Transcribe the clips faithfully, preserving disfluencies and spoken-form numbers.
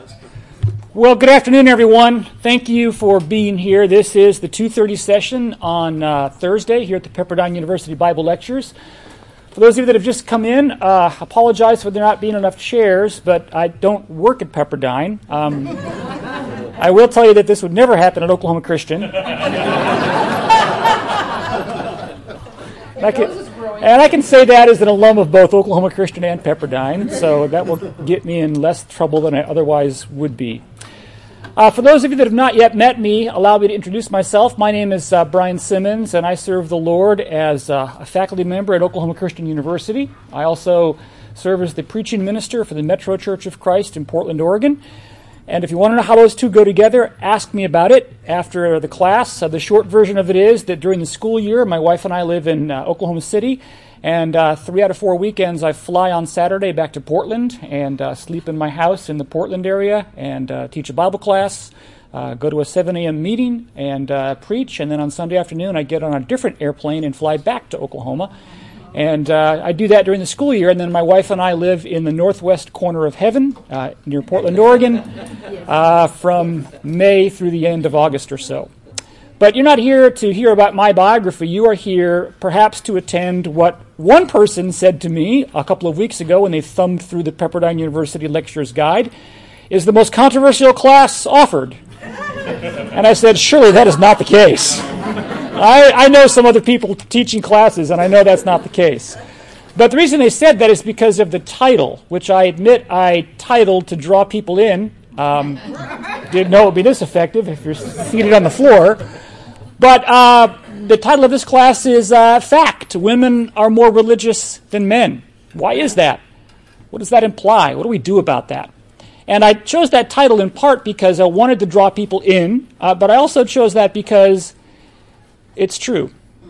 Well, good afternoon, everyone. Thank you for being here. This is the two thirty session on uh, Thursday here at the Pepperdine University Bible Lectures. For those of you that have just come in, uh, apologize for there not being enough chairs, but I don't work at Pepperdine. Um, I will tell you that this would never happen at Oklahoma Christian. And I, can, and I can say that as an alum of both Oklahoma Christian and Pepperdine, so that will get me in less trouble than I otherwise would be. Uh, for those of you that have not yet met me, allow me to introduce myself. My name is uh, Brian Simmons, and I serve the Lord as uh, a faculty member at Oklahoma Christian University. I also serve as the preaching minister for the Metro Church of Christ in Portland, Oregon. And if you want to know how those two go together, ask me about it after the class. Uh, the short version of it is that during the school year, my wife and I live in uh, Oklahoma City, and uh, three out of four weekends I fly on Saturday back to Portland and uh, sleep in my house in the Portland area and uh, teach a Bible class, uh, go to a seven a.m. meeting and uh, preach, and then on Sunday afternoon I get on a different airplane and fly back to Oklahoma. And uh, I do that during the school year, and then my wife and I live in the northwest corner of heaven uh, near Portland, Oregon, uh, from May through the end of August or so. But you're not here to hear about my biography. You are here perhaps to attend what one person said to me a couple of weeks ago when they thumbed through the Pepperdine University Lectures Guide is the most controversial class offered. And I said, surely that is not the case. I, I know some other people teaching classes, and I know that's not the case. But the reason they said that is because of the title, which I admit I titled to draw people in. Um, didn't know it would be this effective if you're seated on the floor. But uh, the title of this class is uh, Fact. Women are more religious than men. Why is that? What does that imply? What do we do about that? And I chose that title in part because I wanted to draw people in, uh, but I also chose that because it's true.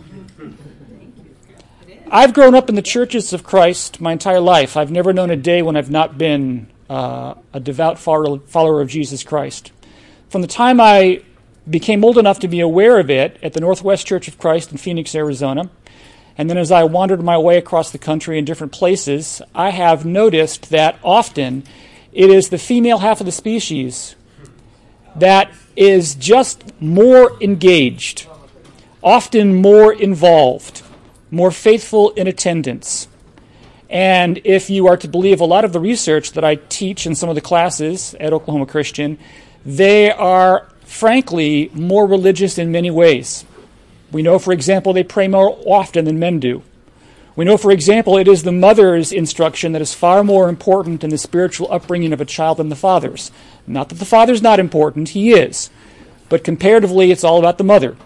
I've grown up in the churches of Christ my entire life. I've never known a day when I've not been uh, a devout follower of Jesus Christ. From the time I became old enough to be aware of it at the Northwest Church of Christ in Phoenix, Arizona, and then as I wandered my way across the country in different places, I have noticed that often it is the female half of the species that is just more engaged, often more involved, more faithful in attendance. And if you are to believe a lot of the research that I teach in some of the classes at Oklahoma Christian, they are, frankly, more religious in many ways. We know, for example, they pray more often than men do. We know, for example, it is the mother's instruction that is far more important in the spiritual upbringing of a child than the father's. Not that the father's not important, he is. But comparatively, it's all about the mother.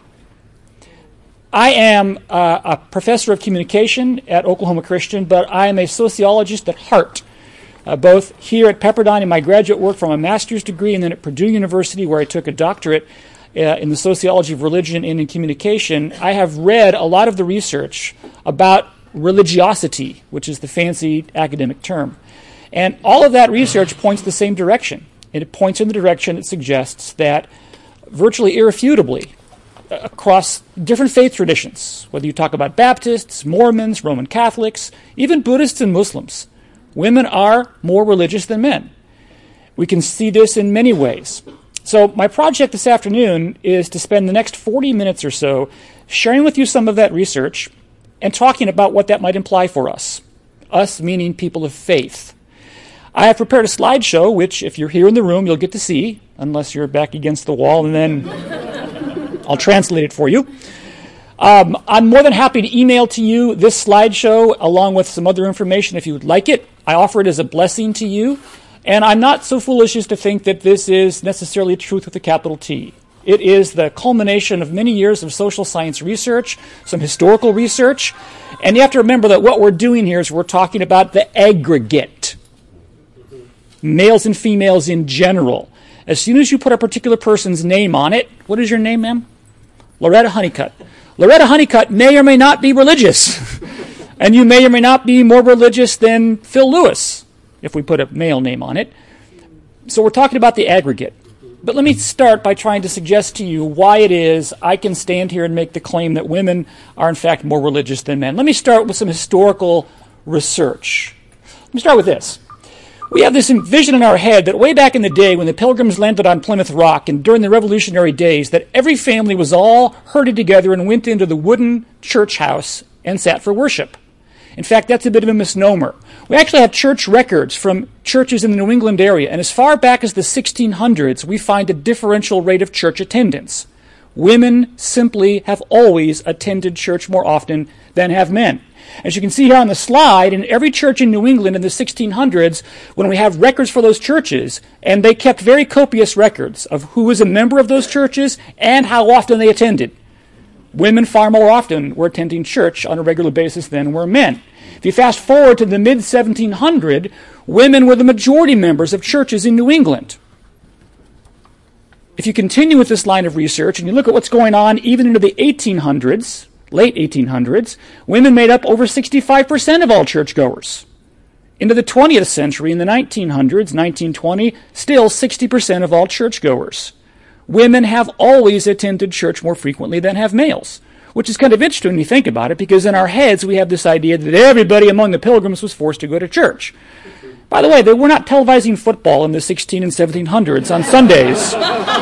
I am uh, a professor of communication at Oklahoma Christian, but I am a sociologist at heart, uh, both here at Pepperdine in my graduate work from a master's degree and then at Purdue University where I took a doctorate uh, in the sociology of religion and in communication. I have read a lot of the research about religiosity, which is the fancy academic term. And all of that research points the same direction. And it points in the direction that suggests that virtually irrefutably, across different faith traditions, whether you talk about Baptists, Mormons, Roman Catholics, even Buddhists and Muslims, women are more religious than men. We can see this in many ways. So my project this afternoon is to spend the next forty minutes or so sharing with you some of that research and talking about what that might imply for us, us meaning people of faith. I have prepared a slideshow, which if you're here in the room, you'll get to see, unless you're back against the wall, and then I'll translate it for you. Um, I'm more than happy to email to you this slideshow along with some other information if you would like it. I offer it as a blessing to you. And I'm not so foolish as to think that this is necessarily truth with a capital T. It is the culmination of many years of social science research, some historical research. And you have to remember that what we're doing here is we're talking about the aggregate. Males and females in general. As soon as you put a particular person's name on it, what is your name, ma'am? Loretta Honeycutt. Loretta Honeycutt may or may not be religious. And you may or may not be more religious than Phil Lewis, if we put a male name on it. So we're talking about the aggregate. But let me start by trying to suggest to you why it is I can stand here and make the claim that women are in fact more religious than men. Let me start with some historical research. Let me start with this. We have this vision in our head that way back in the day when the Pilgrims landed on Plymouth Rock and during the Revolutionary days, that every family was all herded together and went into the wooden church house and sat for worship. In fact, that's a bit of a misnomer. We actually have church records from churches in the New England area, and as far back as the sixteen hundreds, we find a differential rate of church attendance. Women simply have always attended church more often than have men. As you can see here on the slide, in every church in New England in the sixteen hundreds, when we have records for those churches, and they kept very copious records of who was a member of those churches and how often they attended. Women far more often were attending church on a regular basis than were men. If you fast forward to the mid seventeen hundreds, women were the majority members of churches in New England. If you continue with this line of research and you look at what's going on even into the eighteen hundreds, late eighteen hundreds, women made up over sixty-five percent of all churchgoers. Into the twentieth century, in the nineteen hundreds, nineteen twenty, still sixty percent of all churchgoers. Women have always attended church more frequently than have males, which is kind of interesting when you think about it, because in our heads we have this idea that everybody among the Pilgrims was forced to go to church. By the way, they were not televising football in the sixteen and seventeen hundreds on Sundays.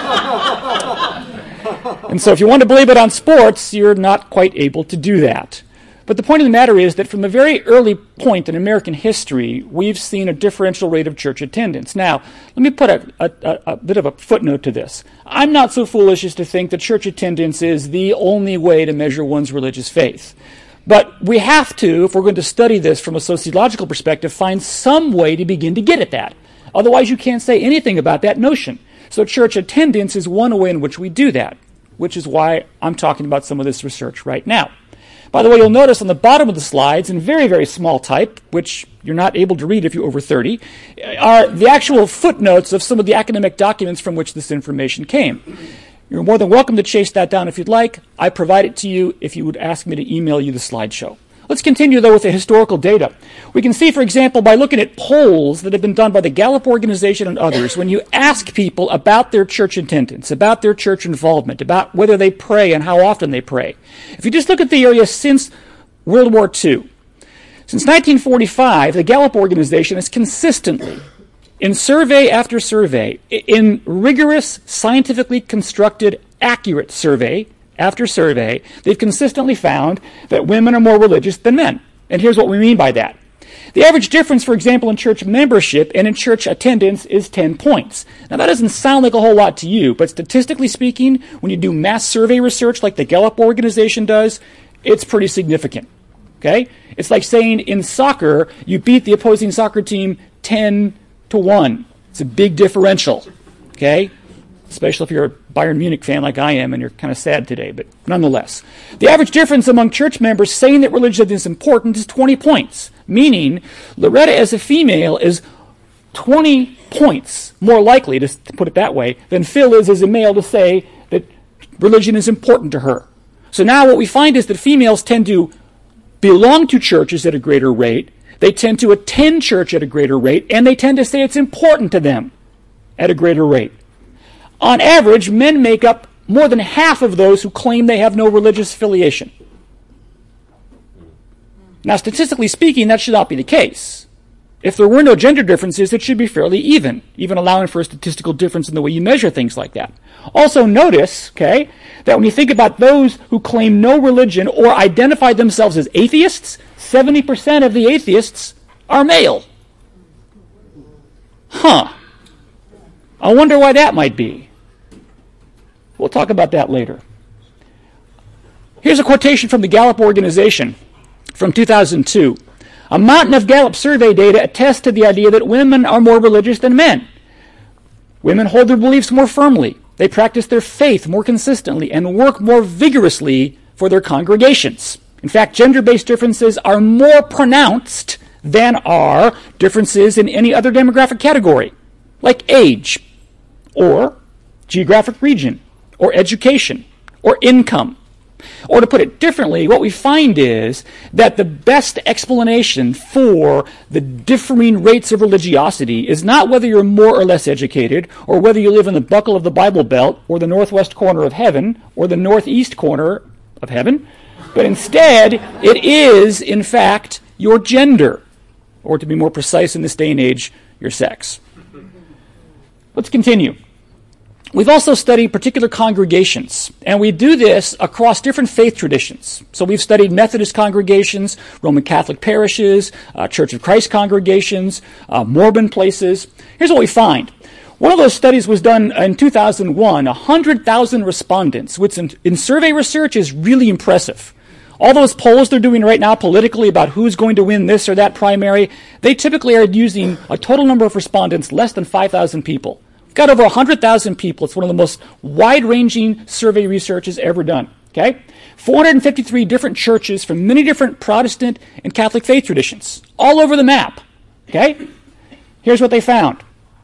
And so if you want to believe it on sports, you're not quite able to do that. But the point of the matter is that from a very early point in American history, we've seen a differential rate of church attendance. Now, let me put a, a, a bit of a footnote to this. I'm not so foolish as to think that church attendance is the only way to measure one's religious faith. But we have to, if we're going to study this from a sociological perspective, find some way to begin to get at that. Otherwise, you can't say anything about that notion. So church attendance is one way in which we do that, which is why I'm talking about some of this research right now. By the way, you'll notice on the bottom of the slides, in very, very small type, which you're not able to read if you're over thirty, are the actual footnotes of some of the academic documents from which this information came. You're more than welcome to chase that down if you'd like. I provide it to you if you would ask me to email you the slideshow. Let's continue, though, with the historical data. We can see, for example, by looking at polls that have been done by the Gallup organization and others, when you ask people about their church attendance, about their church involvement, about whether they pray and how often they pray. If you just look at the area since World War Two, since nineteen forty-five, the Gallup organization has consistently, in survey after survey, in rigorous, scientifically constructed, accurate survey after survey, they've consistently found that women are more religious than men. And here's what we mean by that. The average difference, for example, in church membership and in church attendance is ten points. Now, that doesn't sound like a whole lot to you, but statistically speaking, when you do mass survey research like the Gallup organization does, it's pretty significant. Okay? It's like saying in soccer, you beat the opposing soccer team ten to one. It's a big differential. Okay? Especially if you're a Bayern Munich fan like I am and you're kind of sad today, but nonetheless. The average difference among church members saying that religion is important is twenty points, meaning Loretta as a female is twenty points more likely, to put it that way, than Phil is as a male to say that religion is important to her. So now what we find is that females tend to belong to churches at a greater rate, they tend to attend church at a greater rate, and they tend to say it's important to them at a greater rate. On average, men make up more than half of those who claim they have no religious affiliation. Now, statistically speaking, that should not be the case. If there were no gender differences, it should be fairly even, even allowing for a statistical difference in the way you measure things like that. Also notice, okay, that when you think about those who claim no religion or identify themselves as atheists, seventy percent of the atheists are male. Huh. I wonder why that might be. We'll talk about that later. Here's a quotation from the Gallup organization from two thousand two. A mountain of Gallup survey data attests to the idea that women are more religious than men. Women hold their beliefs more firmly. They practice their faith more consistently and work more vigorously for their congregations. In fact, gender-based differences are more pronounced than are differences in any other demographic category, like age, or geographic region, or education, or income. Or to put it differently, what we find is that the best explanation for the differing rates of religiosity is not whether you're more or less educated, or whether you live in the buckle of the Bible Belt, or the northwest corner of heaven, or the northeast corner of heaven, but instead it is, in fact, your gender, or to be more precise in this day and age, your sex. Let's continue. We've also studied particular congregations, and we do this across different faith traditions. So we've studied Methodist congregations, Roman Catholic parishes, uh, Church of Christ congregations, uh, Mormon places. Here's what we find. One of those studies was done in two thousand one, one hundred thousand respondents, which in, in survey research is really impressive. All those polls they're doing right now politically about who's going to win this or that primary, they typically are using a total number of respondents less than five thousand people. We've got over one hundred thousand people. It's one of the most wide-ranging survey researches ever done. Okay? four hundred fifty-three different churches from many different Protestant and Catholic faith traditions, all over the map. Okay? Here's what they found.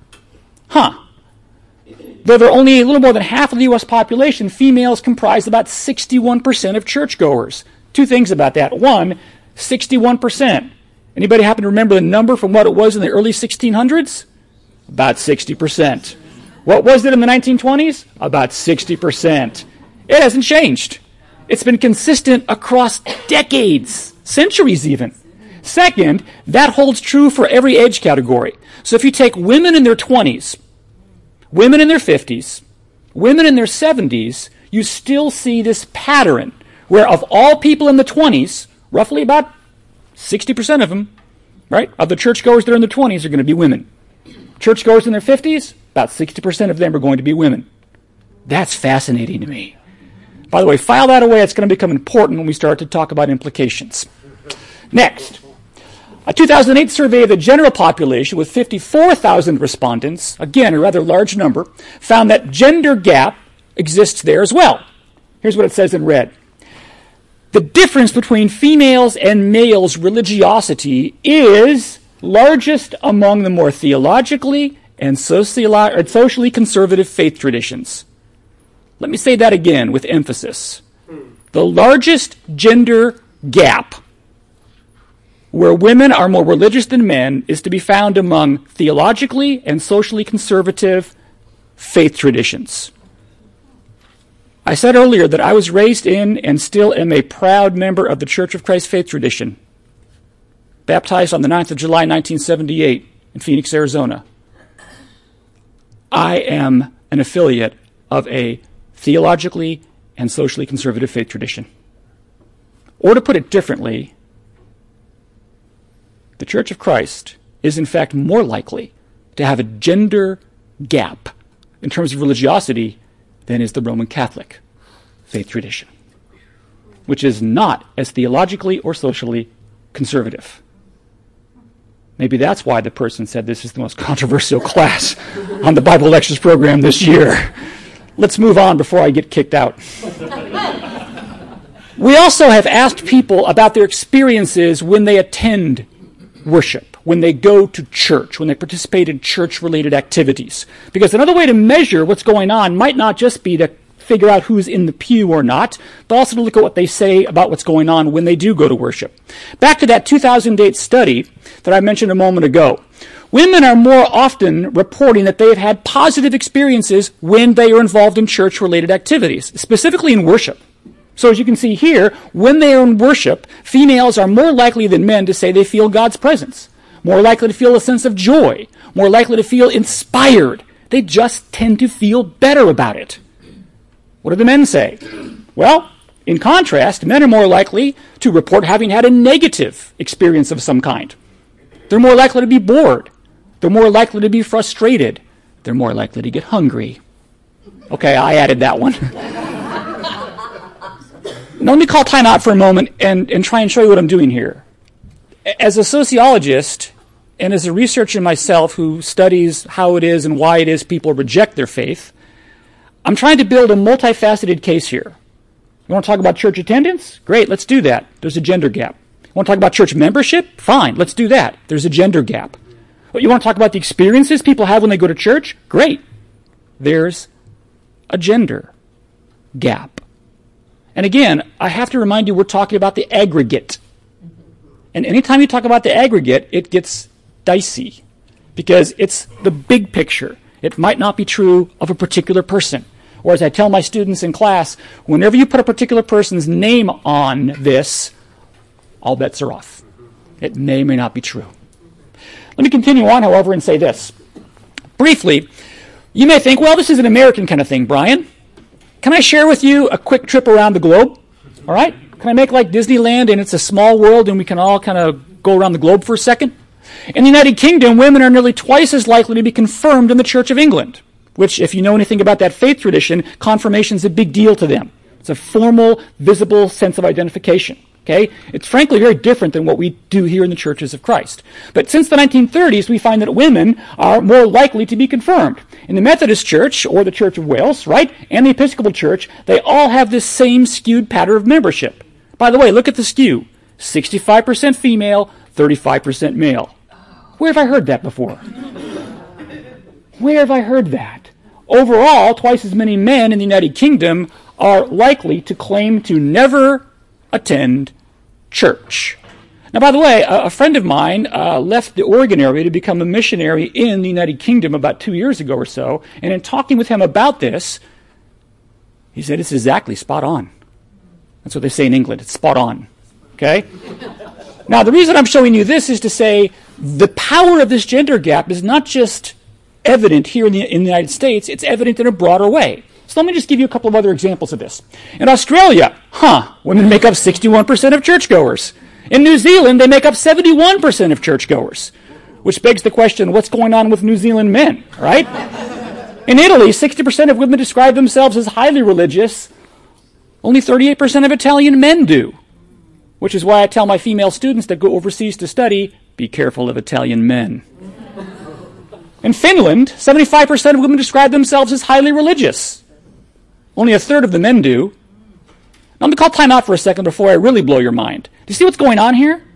Huh. Though they're only a little more than half of the U S population, females comprise about sixty-one percent of churchgoers. Two things about that. One, sixty-one percent. Anybody happen to remember the number from what it was in the early sixteen hundreds? About sixty percent. What was it in the nineteen twenties? About sixty percent. It hasn't changed. It's been consistent across decades, centuries even. Second, that holds true for every age category. So if you take women in their twenties, women in their fifties, women in their seventies, you still see this pattern where of all people in the twenties, roughly about sixty percent of them, right, of the churchgoers that are in their twenties are going to be women. Churchgoers in their fifties, about sixty percent of them are going to be women. That's fascinating to me. By the way, file that away. It's going to become important when we start to talk about implications. Next. A two thousand eight survey of the general population with fifty-four thousand respondents, again, a rather large number, found that gender gap exists there as well. Here's what it says in red. The difference between females and males' religiosity is largest among the more theologically and sociolo- or socially conservative faith traditions. Let me say that again with emphasis. The largest gender gap where women are more religious than men is to be found among theologically and socially conservative faith traditions. I said earlier that I was raised in and still am a proud member of the Church of Christ faith tradition, baptized on the ninth of July, nineteen seventy-eight in Phoenix, Arizona. I am an affiliate of a theologically and socially conservative faith tradition. Or to put it differently, the Church of Christ is in fact more likely to have a gender gap in terms of religiosity than is the Roman Catholic faith tradition, which is not as theologically or socially conservative. Maybe that's why the person said this is the most controversial class on the Bible Lectures program this year. Let's move on before I get kicked out. We also have asked people about their experiences when they attend worship, when they go to church, when they participate in church-related activities. Because another way to measure what's going on might not just be to figure out who's in the pew or not, but also to look at what they say about what's going on when they do go to worship. Back to that two thousand eight study that I mentioned a moment ago. Women are more often reporting that they have had positive experiences when they are involved in church-related activities, specifically in worship. So as you can see here, when they are in worship, females are more likely than men to say they feel God's presence, more likely to feel a sense of joy, more likely to feel inspired. They just tend to feel better about it. What do the men say? Well, in contrast, men are more likely to report having had a negative experience of some kind. They're more likely to be bored. They're more likely to be frustrated. They're more likely to get hungry. Okay, I added that one. Now, let me call time out for a moment and, and try and show you what I'm doing here. As a sociologist and as a researcher myself who studies how it is and why it is people reject their faith, I'm trying to build a multifaceted case here. You want to talk about church attendance? Great, let's do that. There's a gender gap. You want to talk about church membership? Fine, let's do that. There's a gender gap. You want to talk about the experiences people have when they go to church? Great. There's a gender gap. And again, I have to remind you we're talking about the aggregate. And anytime you talk about the aggregate, it gets dicey because it's the big picture. It might not be true of a particular person. Or as I tell my students in class, whenever you put a particular person's name on this, all bets are off. It may or may not be true. Let me continue on, however, and say this. Briefly, you may think, well, this is an American kind of thing, Brian. Can I share with you a quick trip around the globe? All right? Can I make like Disneyland and it's a small world and we can all kind of go around the globe for a second? In the United Kingdom, women are nearly twice as likely to be confirmed in the Church of England, which, if you know anything about that faith tradition, confirmation is a big deal to them. It's a formal, visible sense of identification. Okay? It's frankly very different than what we do here in the Churches of Christ. But since the nineteen thirties, we find that women are more likely to be confirmed. In the Methodist Church, or the Church of Wales, right, and the Episcopal Church, they all have this same skewed pattern of membership. By the way, look at the skew. sixty-five percent female, thirty-five percent male. Where have I heard that before? Where have I heard that? Overall, twice as many men in the United Kingdom are likely to claim to never attend church. Now, by the way, a, a friend of mine uh, left the Oregon area to become a missionary in the United Kingdom about two years ago or so, and in talking with him about this, he said it's exactly spot on. That's what they say in England. It's spot on. Okay? Now, the reason I'm showing you this is to say the power of this gender gap is not just evident here in the, in the United States, it's evident in a broader way. So let me just give you a couple of other examples of this. In Australia, huh, women make up sixty-one percent of churchgoers. In New Zealand, they make up seventy-one percent of churchgoers, which begs the question, what's going on with New Zealand men, right? In Italy, sixty percent of women describe themselves as highly religious. Only thirty-eight percent of Italian men do, which is why I tell my female students that go overseas to study, be careful of Italian men. In Finland, seventy-five percent of women describe themselves as highly religious. Only a third of the men do. Now, I'm going to call time out for a second before I really blow your mind. Do you see what's going on here?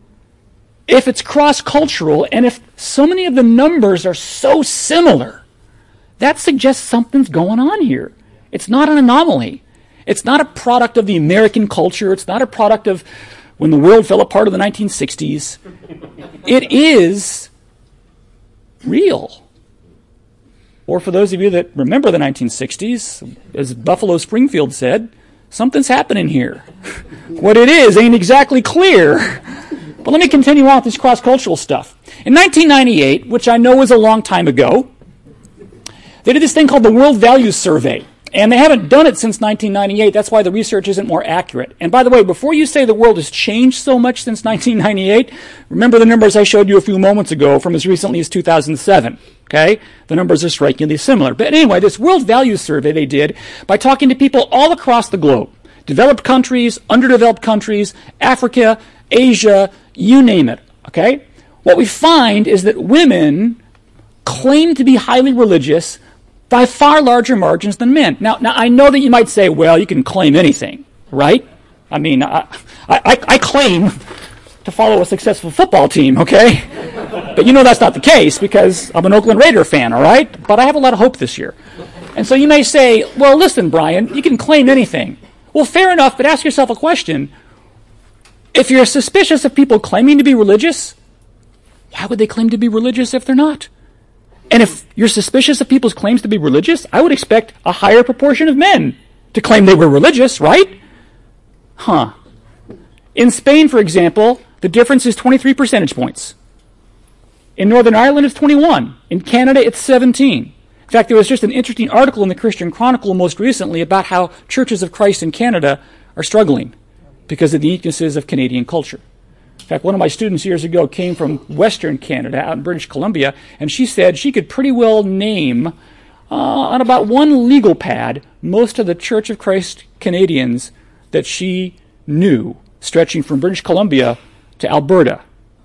If it's cross-cultural, and if so many of the numbers are so similar, that suggests something's going on here. It's not an anomaly. It's not a product of the American culture. It's not a product of when the world fell apart in the nineteen sixties. It is real. Or for those of you that remember the nineteen sixties, as Buffalo Springfield said, something's happening here. What it is ain't exactly clear. But let me continue on with this cross-cultural stuff. In nineteen ninety-eight, which I know was a long time ago, they did this thing called the World Values Survey. And they haven't done it since nineteen ninety-eight. That's why the research isn't more accurate. And by the way, before you say the world has changed so much since nineteen ninety-eight, remember the numbers I showed you a few moments ago from as recently as two thousand seven. Okay? The numbers are strikingly similar. But anyway, this World Values Survey they did by talking to people all across the globe. Developed countries, underdeveloped countries, Africa, Asia, you name it. Okay? What we find is that women claim to be highly religious by far larger margins than men. Now, now I know that you might say, well, you can claim anything, right? I mean, I, I, I claim to follow a successful football team, okay? But you know that's not the case because I'm an Oakland Raider fan, all right? But I have a lot of hope this year. And so you may say, well, listen, Brian, you can claim anything. Well, fair enough, but ask yourself a question. If you're suspicious of people claiming to be religious, why would they claim to be religious if they're not? And if you're suspicious of people's claims to be religious, I would expect a higher proportion of men to claim they were religious, right? Huh. In Spain, for example, the difference is twenty-three percentage points. In Northern Ireland, it's twenty-one. In Canada, it's seventeen. In fact, there was just an interesting article in the Christian Chronicle most recently about how Churches of Christ in Canada are struggling because of the weaknesses of Canadian culture. In fact, one of my students years ago came from Western Canada, out in British Columbia, and she said she could pretty well name, uh, on about one legal pad, most of the Church of Christ Canadians that she knew, stretching from British Columbia to Alberta.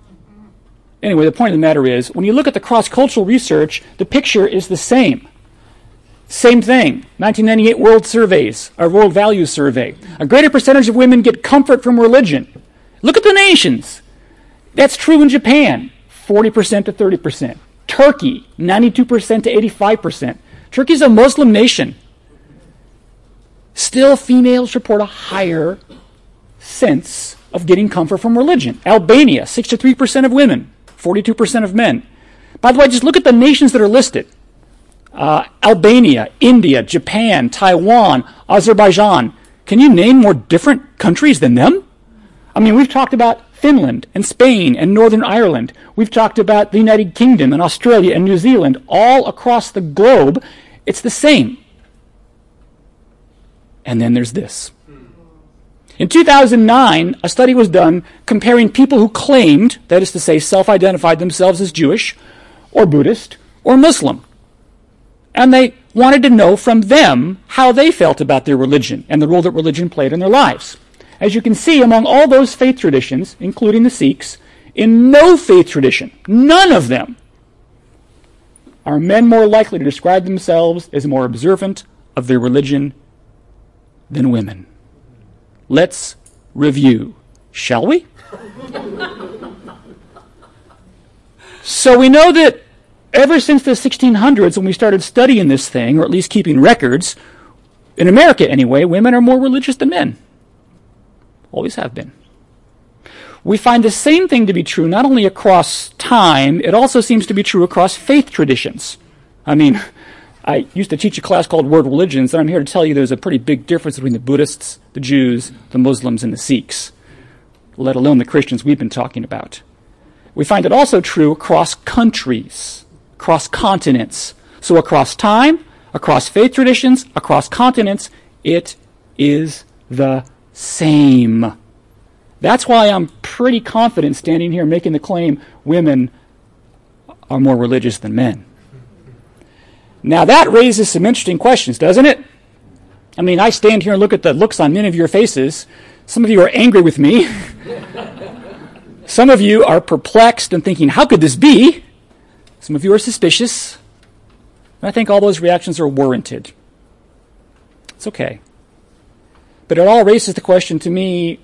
Anyway, the point of the matter is, when you look at the cross-cultural research, the picture is the same. Same thing. nineteen ninety-eight World Surveys, or World Values Survey. A greater percentage of women get comfort from religion. Look at the nations. That's true in Japan, forty percent to thirty percent. Turkey, ninety-two percent to eighty-five percent. Turkey's a Muslim nation. Still, females report a higher sense of getting comfort from religion. Albania, sixty-three percent of women, forty-two percent of men. By the way, just look at the nations that are listed. Uh, Albania, India, Japan, Taiwan, Azerbaijan. Can you name more different countries than them? I mean, we've talked about Finland and Spain and Northern Ireland. We've talked about the United Kingdom and Australia and New Zealand. All across the globe, it's the same. And then there's this. In two thousand nine, a study was done comparing people who claimed, that is to say, self-identified themselves as Jewish or Buddhist or Muslim. And they wanted to know from them how they felt about their religion and the role that religion played in their lives. As you can see, among all those faith traditions, including the Sikhs, in no faith tradition, none of them, are men more likely to describe themselves as more observant of their religion than women. Let's review, shall we? So we know that ever since the sixteen hundreds, when we started studying this thing, or at least keeping records, in America anyway, women are more religious than men. Always have been. We find the same thing to be true not only across time, it also seems to be true across faith traditions. I mean, I used to teach a class called World Religions, and I'm here to tell you there's a pretty big difference between the Buddhists, the Jews, the Muslims, and the Sikhs, let alone the Christians we've been talking about. We find it also true across countries, across continents. So across time, across faith traditions, across continents, it is the same. That's why I'm pretty confident standing here making the claim women are more religious than men. Now that raises some interesting questions, doesn't it? I mean, I stand here and look at the looks on many of your faces. Some of you are angry with me. Some of you are perplexed and thinking, how could this be? Some of you are suspicious. And I think all those reactions are warranted. It's okay. But it all raises the question to me,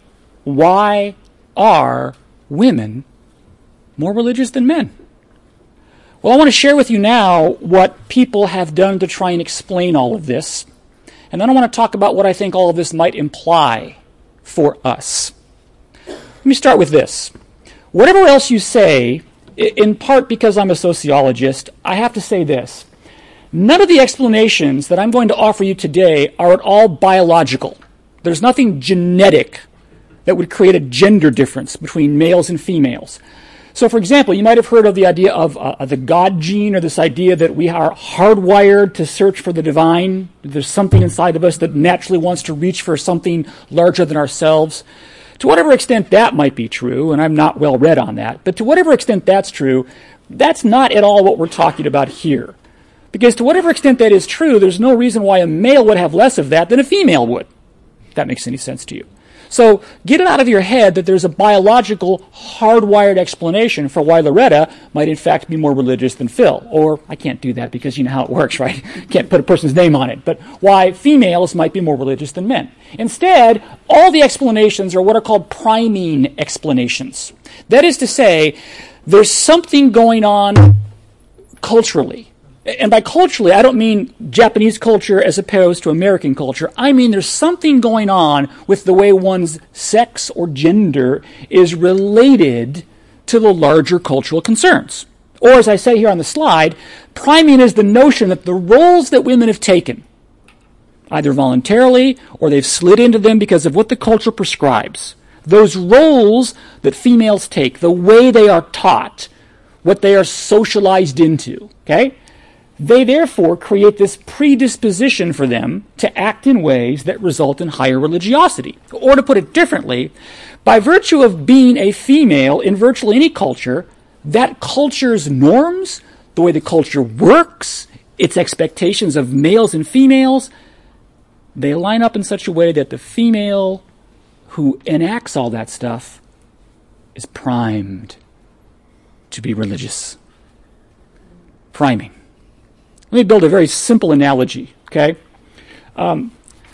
why are women more religious than men? Well, I want to share with you now what people have done to try and explain all of this. And then I want to talk about what I think all of this might imply for us. Let me start with this. Whatever else you say, in part because I'm a sociologist, I have to say this. None of the explanations that I'm going to offer you today are at all biological. There's nothing genetic that would create a gender difference between males and females. So, for example, you might have heard of the idea of uh, the God gene, or this idea that we are hardwired to search for the divine. There's something inside of us that naturally wants to reach for something larger than ourselves. To whatever extent that might be true, and I'm not well read on that, but to whatever extent that's true, that's not at all what we're talking about here. Because to whatever extent that is true, there's no reason why a male would have less of that than a female would, if that makes any sense to you. So get it out of your head that there's a biological, hardwired explanation for why Loretta might in fact be more religious than Phil. Or, I can't do that because you know how it works, right? Can't put a person's name on it. But why females might be more religious than men. Instead, all the explanations are what are called priming explanations. That is to say, there's something going on culturally. And by culturally, I don't mean Japanese culture as opposed to American culture. I mean there's something going on with the way one's sex or gender is related to the larger cultural concerns. Or, as I say here on the slide, priming is the notion that the roles that women have taken, either voluntarily or they've slid into them because of what the culture prescribes, those roles that females take, the way they are taught, what they are socialized into, okay? They therefore create this predisposition for them to act in ways that result in higher religiosity. Or to put it differently, by virtue of being a female in virtually any culture, that culture's norms, the way the culture works, its expectations of males and females, they line up in such a way that the female who enacts all that stuff is primed to be religious. Priming. Let me build a very simple analogy, okay? Um,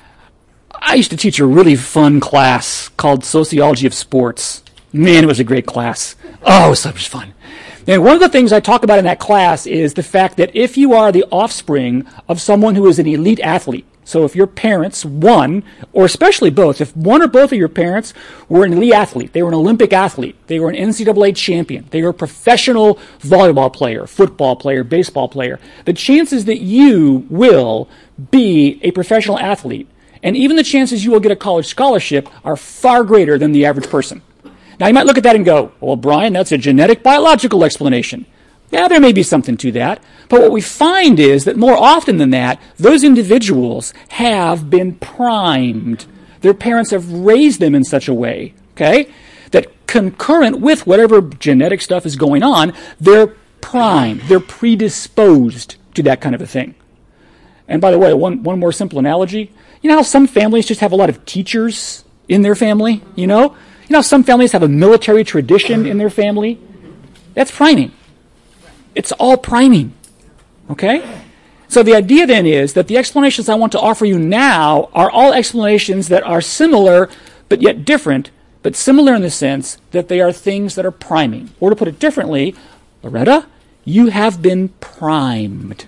I used to teach a really fun class called Sociology of Sports. Man, it was a great class. Oh, it was so much fun. And one of the things I talk about in that class is the fact that if you are the offspring of someone who is an elite athlete, so if your parents, one, or especially both, if one or both of your parents were an elite athlete, they were an Olympic athlete, they were an N C double A champion, they were a professional volleyball player, football player, baseball player, the chances that you will be a professional athlete, and even the chances you will get a college scholarship, are far greater than the average person. Now, you might look at that and go, well, Brian, that's a genetic biological explanation. Yeah, there may be something to that. But what we find is that more often than that, those individuals have been primed. Their parents have raised them in such a way, okay, that concurrent with whatever genetic stuff is going on, they're primed. They're predisposed to that kind of a thing. And by the way, one, one more simple analogy. You know how some families just have a lot of teachers in their family, you know? You know how some families have a military tradition in their family? That's priming. It's all priming, okay? So the idea then is that the explanations I want to offer you now are all explanations that are similar but yet different, but similar in the sense that they are things that are priming. Or to put it differently, Loretta, you have been primed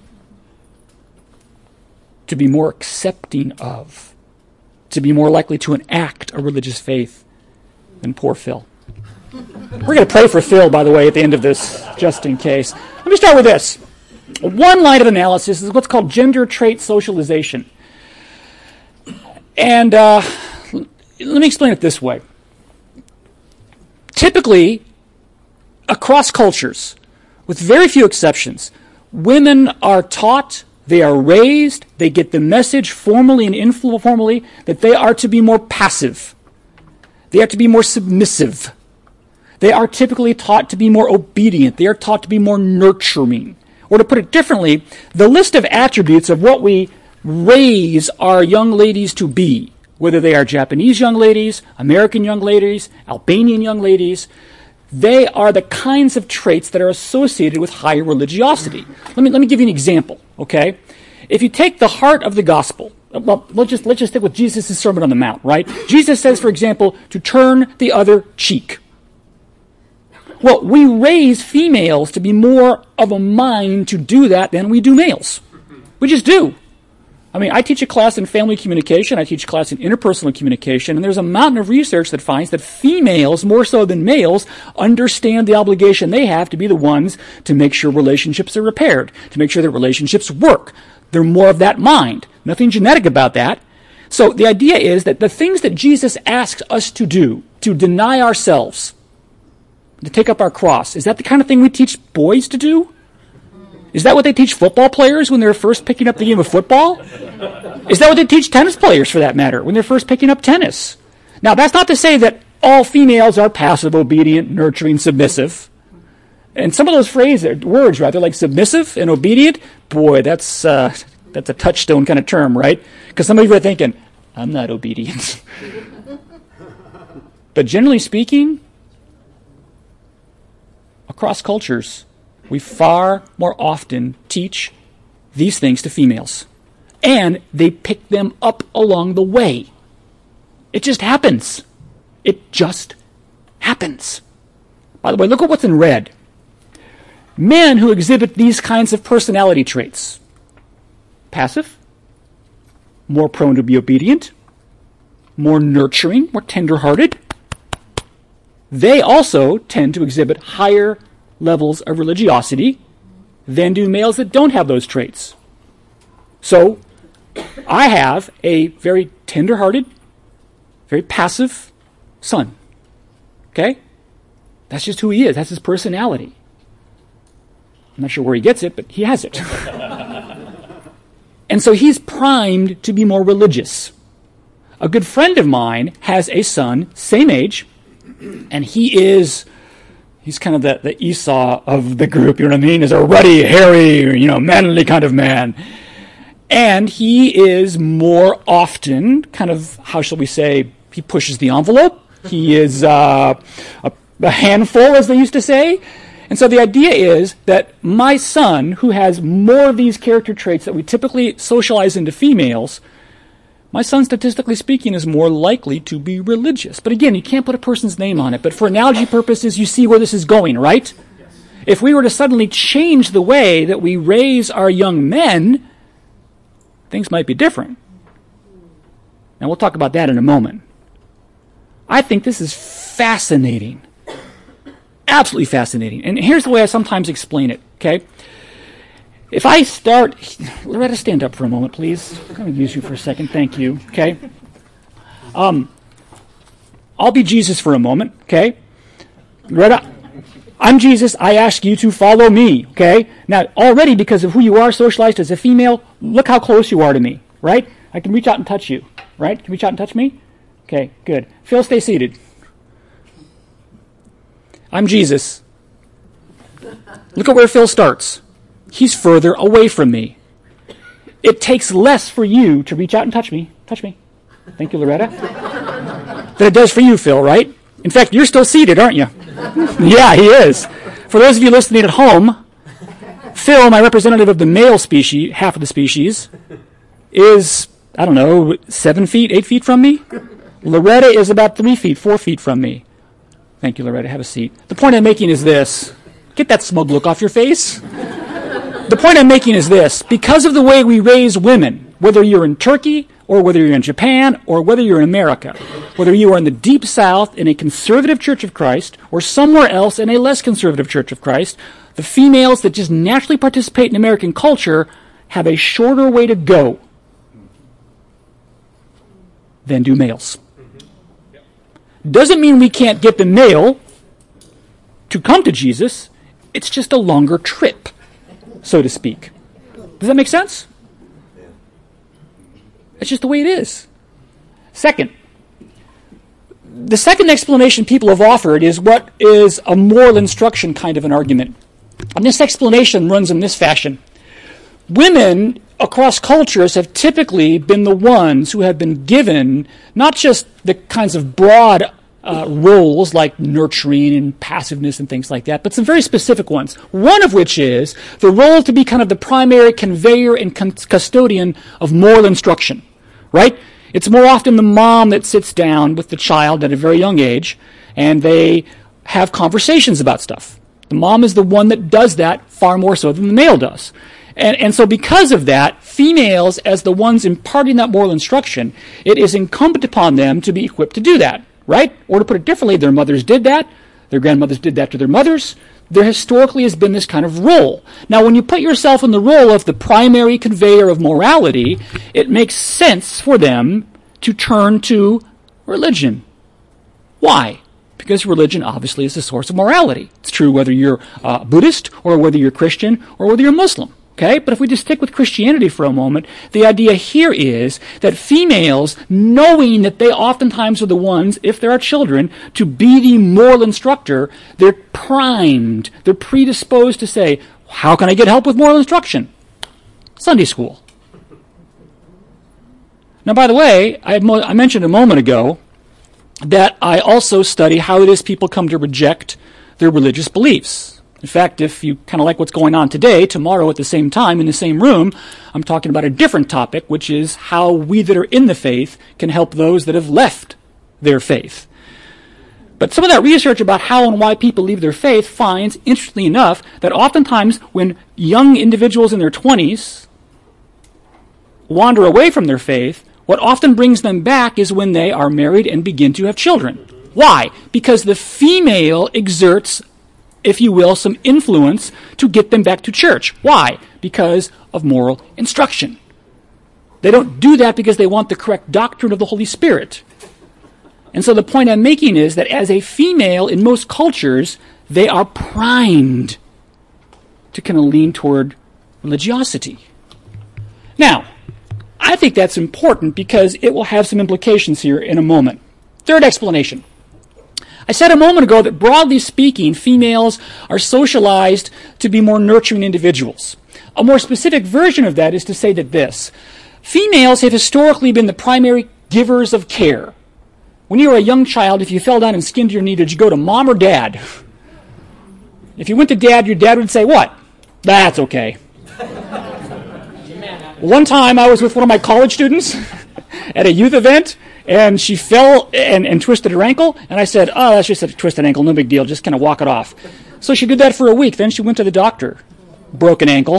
to be more accepting of, to be more likely to enact a religious faith than poor Phil. We're going to pray for Phil, by the way, at the end of this, just in case. Let me start with this. One line of analysis is what's called gender trait socialization. And uh, let me explain it this way. Typically, across cultures, with very few exceptions, women are taught, they are raised, they get the message formally and informally that they are to be more passive. They are to be more submissive. They are typically taught to be more obedient. They are taught to be more nurturing. Or to put it differently, the list of attributes of what we raise our young ladies to be, whether they are Japanese young ladies, American young ladies, Albanian young ladies, they are the kinds of traits that are associated with higher religiosity. Let me, let me give you an example, okay? If you take the heart of the gospel, well, let's just, let's just stick with Jesus' Sermon on the Mount, right? Jesus says, for example, to turn the other cheek. Well, we raise females to be more of a mind to do that than we do males. We just do. I mean, I teach a class in family communication, I teach a class in interpersonal communication, and there's a mountain of research that finds that females, more so than males, understand the obligation they have to be the ones to make sure relationships are repaired, to make sure that relationships work. They're more of that mind. Nothing genetic about that. So the idea is that the things that Jesus asks us to do, to deny ourselves, to take up our cross, is that the kind of thing we teach boys to do? Is that what they teach football players when they're first picking up the game of football? Is that what they teach tennis players, for that matter, when they're first picking up tennis? Now, that's not to say that all females are passive, obedient, nurturing, submissive. And some of those phrases, words, rather, like submissive and obedient, boy, that's uh, that's a touchstone kind of term, right? Because some of you are thinking, I'm not obedient. But generally speaking, across cultures, we far more often teach these things to females. And they pick them up along the way. It just happens. It just happens. By the way, look at what's in red. Men who exhibit these kinds of personality traits. Passive, more prone to be obedient, more nurturing, more tender-hearted. They also tend to exhibit higher levels of religiosity than do males that don't have those traits. So, I have a very tender-hearted, very passive son. Okay? That's just who he is. That's his personality. I'm not sure where he gets it, but he has it. And so he's primed to be more religious. A good friend of mine has a son, same age, and he is, he's kind of the, the Esau of the group, you know what I mean? He's a ruddy, hairy, you know, manly kind of man. And he is more often kind of, how shall we say, he pushes the envelope. He is uh, a, a handful, as they used to say. And so the idea is that my son, who has more of these character traits that we typically socialize into females, my son, statistically speaking, is more likely to be religious. But again, you can't put a person's name on it. But for analogy purposes, you see where this is going, right? Yes. If we were to suddenly change the way that we raise our young men, things might be different. And we'll talk about that in a moment. I think this is fascinating. Absolutely fascinating. And here's the way I sometimes explain it, okay? If I start... Loretta, stand up for a moment, please. I'm going to use you for a second. Thank you, okay? Um, I'll be Jesus for a moment, okay? Loretta, I'm Jesus. I ask you to follow me, okay? Now, already because of who you are socialized as a female, look how close you are to me, right? I can reach out and touch you, right? Can you reach out and touch me? Okay, good. Phil, stay seated. I'm Jesus. Look at where Phil starts. He's further away from me. It takes less for you to reach out and touch me. Touch me. Thank you, Loretta. Than it does for you, Phil, right? In fact, you're still seated, aren't you? Yeah, he is. For those of you listening at home, Phil, my representative of the male species, half of the species, is, I don't know, seven feet, eight feet from me. Loretta is about three feet, four feet from me. Thank you, Loretta. Have a seat. The point I'm making is this. Get that smug look off your face. The point I'm making is this. Because of the way we raise women, whether you're in Turkey or whether you're in Japan or whether you're in America, whether you are in the Deep South in a conservative Church of Christ or somewhere else in a less conservative Church of Christ, the females that just naturally participate in American culture have a shorter way to go than do males. Doesn't mean we can't get the male to come to Jesus. It's just a longer trip, so to speak. Does that make sense? It's just the way it is. Second, the second explanation people have offered is what is a moral instruction kind of an argument. And this explanation runs in this fashion. Women across cultures have typically been the ones who have been given not just the kinds of broad uh, roles like nurturing and passiveness and things like that, but some very specific ones. One of which is the role to be kind of the primary conveyor and con- custodian of moral instruction, right? It's more often the mom that sits down with the child at a very young age and they have conversations about stuff. The mom is the one that does that far more so than the male does. And, and so because of that, females, as the ones imparting that moral instruction, it is incumbent upon them to be equipped to do that, right? Or to put it differently, their mothers did that, their grandmothers did that to their mothers. There historically has been this kind of role. Now, when you put yourself in the role of the primary conveyor of morality, it makes sense for them to turn to religion. Why? Because religion obviously is the source of morality. It's true whether you're uh, Buddhist or whether you're Christian or whether you're Muslim. Okay, but if we just stick with Christianity for a moment, the idea here is that females, knowing that they oftentimes are the ones, if there are children, to be the moral instructor, they're primed, they're predisposed to say, how can I get help with moral instruction? Sunday school. Now, by the way, I, mo- I mentioned a moment ago that I also study how it is people come to reject their religious beliefs. In fact, if you kind of like what's going on today, tomorrow at the same time, in the same room, I'm talking about a different topic, which is how we that are in the faith can help those that have left their faith. But some of that research about how and why people leave their faith finds, interestingly enough, that oftentimes when young individuals in their twenties wander away from their faith, what often brings them back is when they are married and begin to have children. Why? Because the female exerts, if you will, some influence to get them back to church. Why? Because of moral instruction. They don't do that because they want the correct doctrine of the Holy Spirit. And so the point I'm making is that as a female in most cultures, they are primed to kind of lean toward religiosity. Now, I think that's important because it will have some implications here in a moment. Third explanation. I said a moment ago that broadly speaking, females are socialized to be more nurturing individuals. A more specific version of that is to say that this. Females have historically been the primary givers of care. When you were a young child, if you fell down and skinned your knee, did you go to mom or dad? If you went to dad, your dad would say, what? That's okay. One time I was with one of my college students at a youth event, and she fell and, and twisted her ankle, and I said, oh, that's just a twisted ankle, no big deal, just kind of walk it off. So she did that for a week, then she went to the doctor. Broken ankle.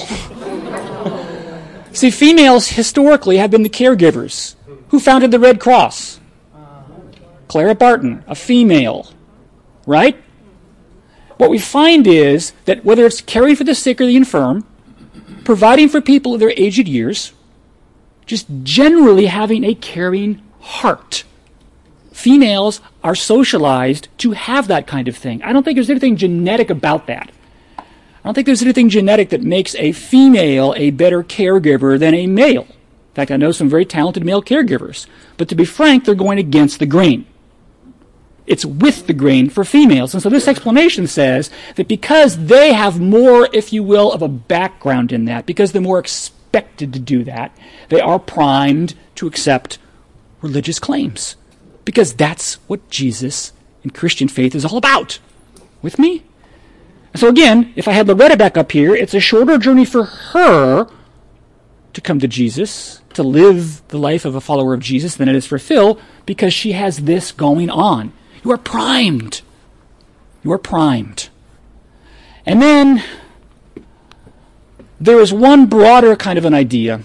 See, females historically have been the caregivers. Who founded the Red Cross? Clara Barton, a female, right? What we find is that whether it's caring for the sick or the infirm, providing for people of their aged years, just generally having a caring heart. Females are socialized to have that kind of thing. I don't think there's anything genetic about that. I don't think there's anything genetic that makes a female a better caregiver than a male. In fact, I know some very talented male caregivers. But to be frank, they're going against the grain. It's with the grain for females. And so this explanation says that because they have more, if you will, of a background in that, because they're more expected to do that, they are primed to accept religious claims. Because that's what Jesus and Christian faith is all about. With me? So again, if I had Loretta back up here, it's a shorter journey for her to come to Jesus, to live the life of a follower of Jesus than it is for Phil, because she has this going on. You are primed. You are primed. And then there is one broader kind of an idea.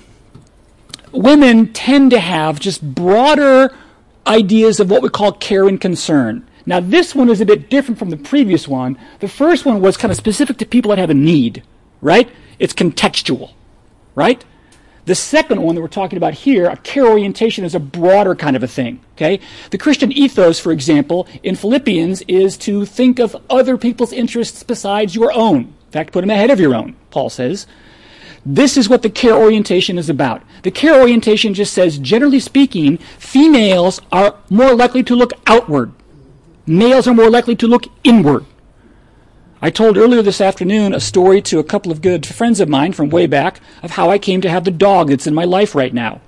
Women tend to have just broader ideas of what we call care and concern. Now, this one is a bit different from the previous one. The first one was kind of specific to people that have a need, right? It's contextual, right? The second one that we're talking about here, a care orientation, is a broader kind of a thing, okay? The Christian ethos, for example, in Philippians is to think of other people's interests besides your own. In fact, put them ahead of your own, Paul says. This is what the care orientation is about. The care orientation just says, generally speaking, females are more likely to look outward. Males are more likely to look inward. I told earlier this afternoon a story to a couple of good friends of mine from way back of how I came to have the dog that's in my life right now.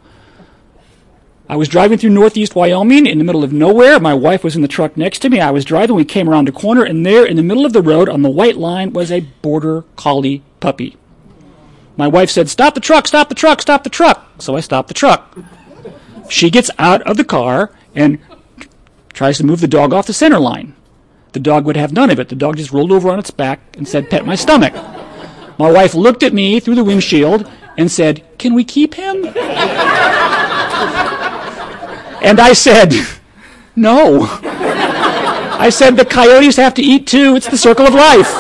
I was driving through northeast Wyoming in the middle of nowhere. My wife was in the truck next to me. I was driving. We came around a corner, and there in the middle of the road on the white line was a border collie puppy. My wife said, "Stop the truck, stop the truck, stop the truck." So I stopped the truck. She gets out of the car and tries to move the dog off the center line. The dog would have none of it. The dog just rolled over on its back and said, "Pet my stomach." My wife looked at me through the windshield and said, "Can we keep him?" And I said, "No." I said, "The coyotes have to eat too. It's the circle of life."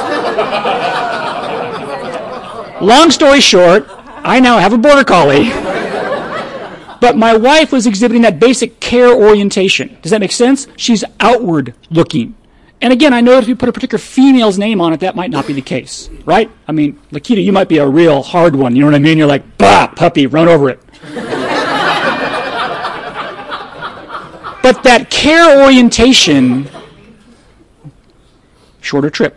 Long story short, I now have a border collie. But my wife was exhibiting that basic care orientation. Does that make sense? She's outward looking. And again, I know if you put a particular female's name on it, that might not be the case, right? I mean, Lakita, you might be a real hard one. You know what I mean? You're like, bah, puppy, run over it. But that care orientation, shorter trip.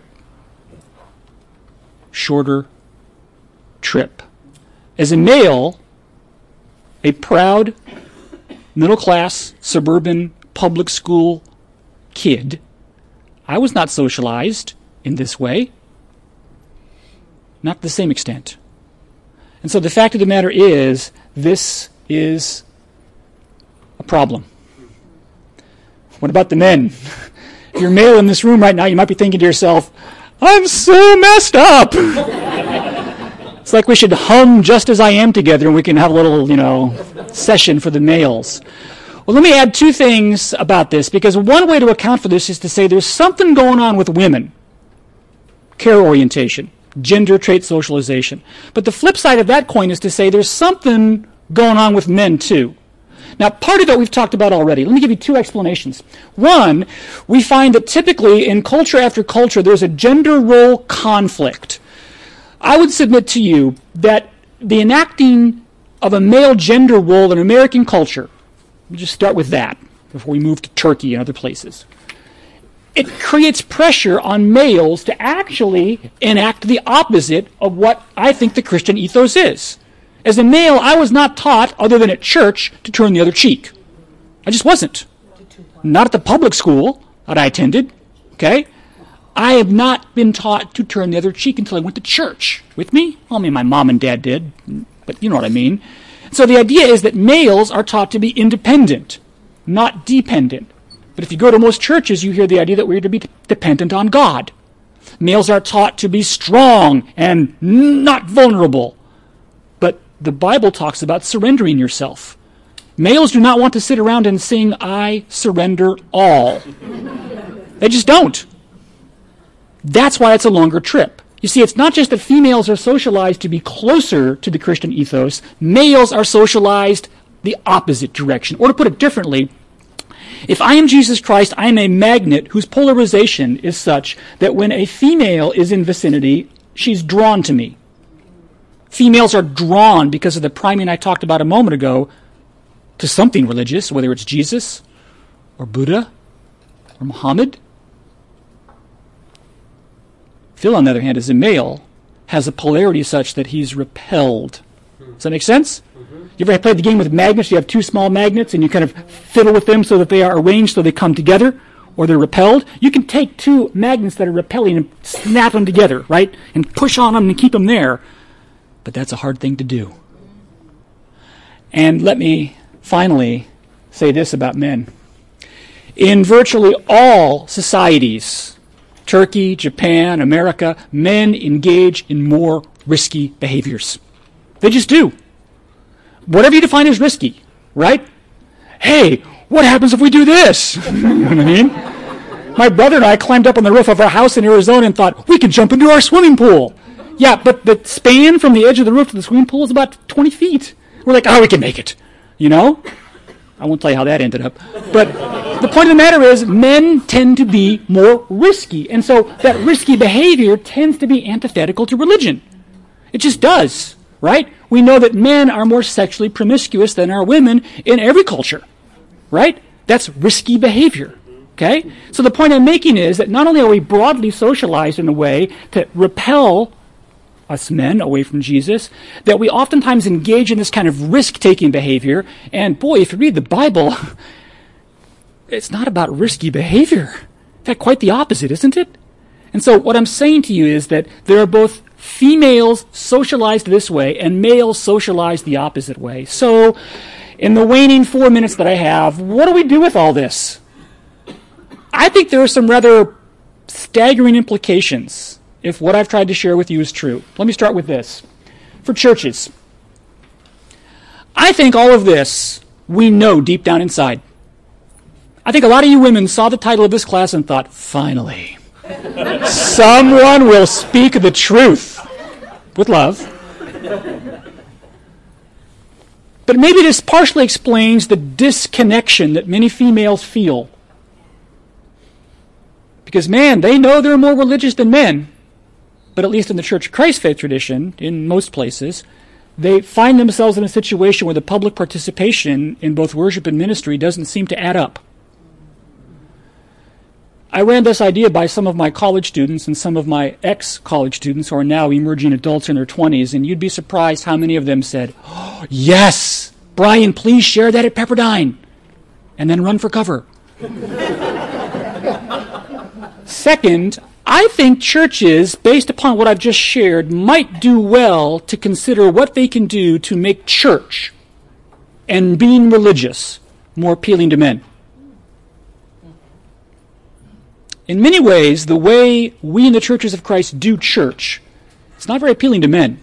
Shorter trip. As a male, a proud, middle-class, suburban, public school kid, I was not socialized in this way. Not to the same extent. And so the fact of the matter is, this is a problem. What about the men? If you're male in this room right now, you might be thinking to yourself, "I'm so messed up." It's like we should hum Just As I Am together and we can have a little, you know, session for the males. Well, let me add two things about this, because one way to account for this is to say there's something going on with women. Care orientation, gender trait socialization. But the flip side of that coin is to say there's something going on with men too. Now, part of it we've talked about already. Let me give you two explanations. One, we find that typically in culture after culture there's a gender role conflict. I would submit to you that the enacting of a male gender role in American culture, let me just start with that before we move to Turkey and other places. It creates pressure on males to actually enact the opposite of what I think the Christian ethos is. As a male, I was not taught, other than at church, to turn the other cheek. I just wasn't. Not at the public school that I attended, okay? I have not been taught to turn the other cheek until I went to church. With me? Well, I mean, my mom and dad did, but you know what I mean. So the idea is that males are taught to be independent, not dependent. But if you go to most churches, you hear the idea that we're to be dependent on God. Males are taught to be strong and not vulnerable. But the Bible talks about surrendering yourself. Males do not want to sit around and sing, "I surrender all." They just don't. That's why it's a longer trip. You see, it's not just that females are socialized to be closer to the Christian ethos. Males are socialized the opposite direction. Or to put it differently, If I am Jesus Christ, I am a magnet whose polarization is such that when a female is in vicinity, she's drawn to me. Females are drawn because of the priming I talked about a moment ago to something religious, whether it's Jesus or Buddha or Muhammad. Phil, on the other hand, as a male, has a polarity such that he's repelled. Does that make sense? Mm-hmm. You ever played the game with magnets? You have two small magnets and you kind of fiddle with them so that they are arranged so they come together, or they're repelled. You can take two magnets that are repelling and snap them together, right? And push on them and keep them there. But that's a hard thing to do. And let me finally say this about men. In virtually all societies, Turkey, Japan, America, men engage in more risky behaviors. They just do. Whatever you define as risky, right? Hey, what happens if we do this? You know what I mean? My brother and I climbed up on the roof of our house in Arizona and thought, we can jump into our swimming pool. Yeah, but the span from the edge of the roof to the swimming pool is about twenty feet. We're like, oh, we can make it. You know? I won't tell you how that ended up. But the point of the matter is, men tend to be more risky. And so that risky behavior tends to be antithetical to religion. It just does, right? We know that men are more sexually promiscuous than are women in every culture, right? That's risky behavior, okay? So the point I'm making is that not only are we broadly socialized in a way to repel us men away from Jesus, that we oftentimes engage in this kind of risk-taking behavior. And boy, if you read the Bible, it's not about risky behavior. In fact, quite the opposite, isn't it? And so what I'm saying to you is that there are both females socialized this way and males socialized the opposite way. So in the waning four minutes that I have, what do we do with all this? I think there are some rather staggering implications if what I've tried to share with you is true. Let me start with this. For churches, I think all of this we know deep down inside. I think a lot of you women saw the title of this class and thought, finally, someone will speak the truth with love. But maybe this partially explains the disconnection that many females feel. Because, man, they know they're more religious than men. But at least in the Church of Christ faith tradition, in most places, they find themselves in a situation where the public participation in both worship and ministry doesn't seem to add up. I ran this idea by some of my college students and some of my ex-college students who are now emerging adults in their twenties, and you'd be surprised how many of them said, oh, yes, Brian, please share that at Pepperdine, and then run for cover. Second, I think churches, based upon what I've just shared, might do well to consider what they can do to make church and being religious more appealing to men. In many ways, the way we in the churches of Christ do church, it's not very appealing to men.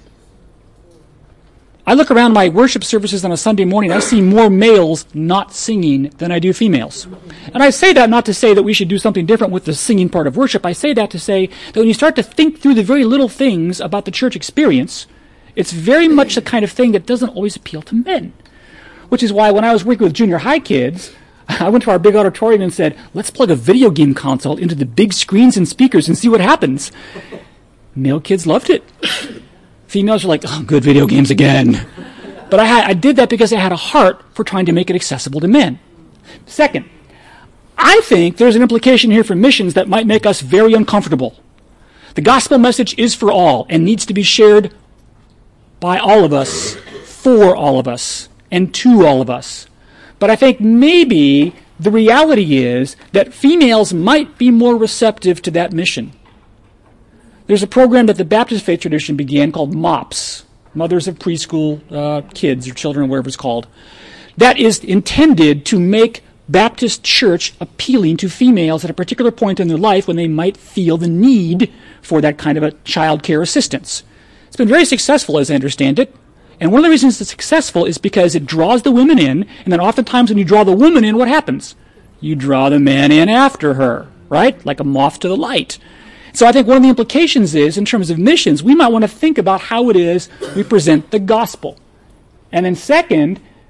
I look around my worship services on a Sunday morning, I see more males not singing than I do females. And I say that not to say that we should do something different with the singing part of worship. I say that to say that when you start to think through the very little things about the church experience, it's very much the kind of thing that doesn't always appeal to men. Which is why when I was working with junior high kids, I went to our big auditorium and said, let's plug a video game console into the big screens and speakers and see what happens. Male kids loved it. Females are like, oh, good video games again. But I, had, I did that because I had a heart for trying to make it accessible to men. Second, I think there's an implication here for missions that might make us very uncomfortable. The gospel message is for all and needs to be shared by all of us, for all of us, and to all of us. But I think maybe the reality is that females might be more receptive to that mission. There's a program that the Baptist faith tradition began called MOPS, Mothers of Preschool uh, Kids or Children, or whatever it's called. That is intended to make Baptist church appealing to females at a particular point in their life when they might feel the need for that kind of a child care assistance. It's been very successful, as I understand it. And one of the reasons it's successful is because it draws the women in, and then oftentimes when you draw the woman in, what happens? You draw the man in after her, right? Like a moth to the light. So I think one of the implications is, in terms of missions, we might want to think about how it is we present the gospel. And then second,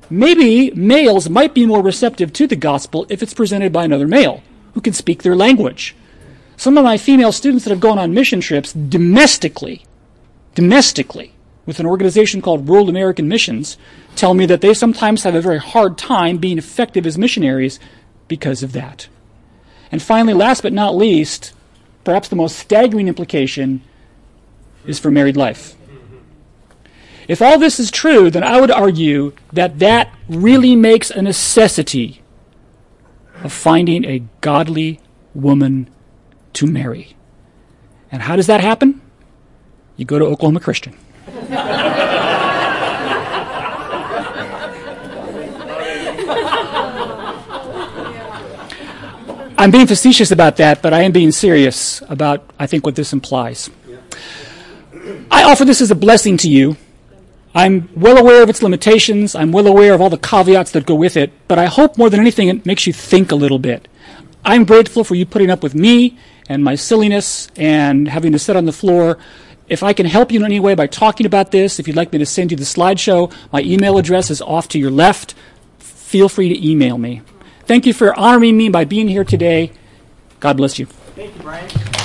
maybe males might be more receptive to the gospel if it's presented by another male who can speak their language. Some of my female students that have gone on mission trips domestically, domestically, with an organization called World American Missions, tell me that they sometimes have a very hard time being effective as missionaries because of that. And finally, last but not least, perhaps the most staggering implication is for married life. If all this is true, then I would argue that that really makes a necessity of finding a godly woman to marry. And how does that happen? You go to Oklahoma Christian. I'm being facetious about that, but I am being serious about, I think, what this implies. I offer this as a blessing to you. I'm well aware of its limitations. I'm well aware of all the caveats that go with it, but I hope more than anything it makes you think a little bit. I'm grateful for you putting up with me and my silliness and having to sit on the floor. If I can help you in any way by talking about this, if you'd like me to send you the slideshow, my email address is off to your left. Feel free to email me. Thank you for honoring me by being here today. God bless you. Thank you, Brian.